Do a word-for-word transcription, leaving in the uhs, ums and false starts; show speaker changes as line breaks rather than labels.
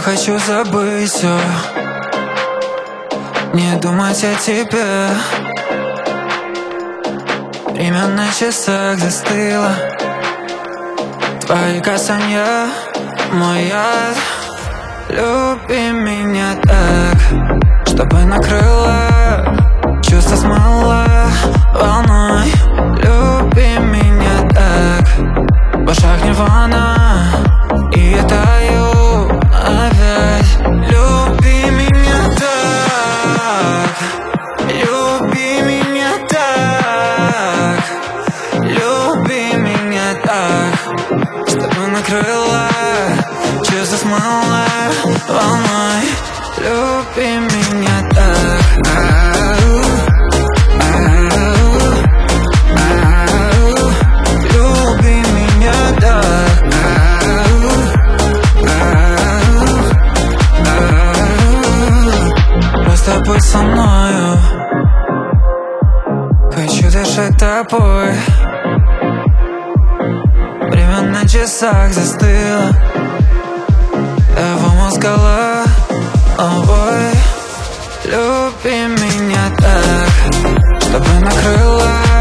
хочу забыть все, не думать о тебе. Время на часах застыло, твои касания мой яд. Люби меня так, чтобы накрыло, чувство смыло волной. Люби меня так, в ушах нирвана, и я таю опять. Люби меня так, люби меня так, люби меня так, чтобы накрыло, чувство смыло волной. Люби меня так. Ау, ау, ау. Люби меня так. Ау, ау, ау. Просто будь со мною, хочу дышать тобой. Время на часах застыло, его мозгала головой. Люби меня так, чтобы накрыло,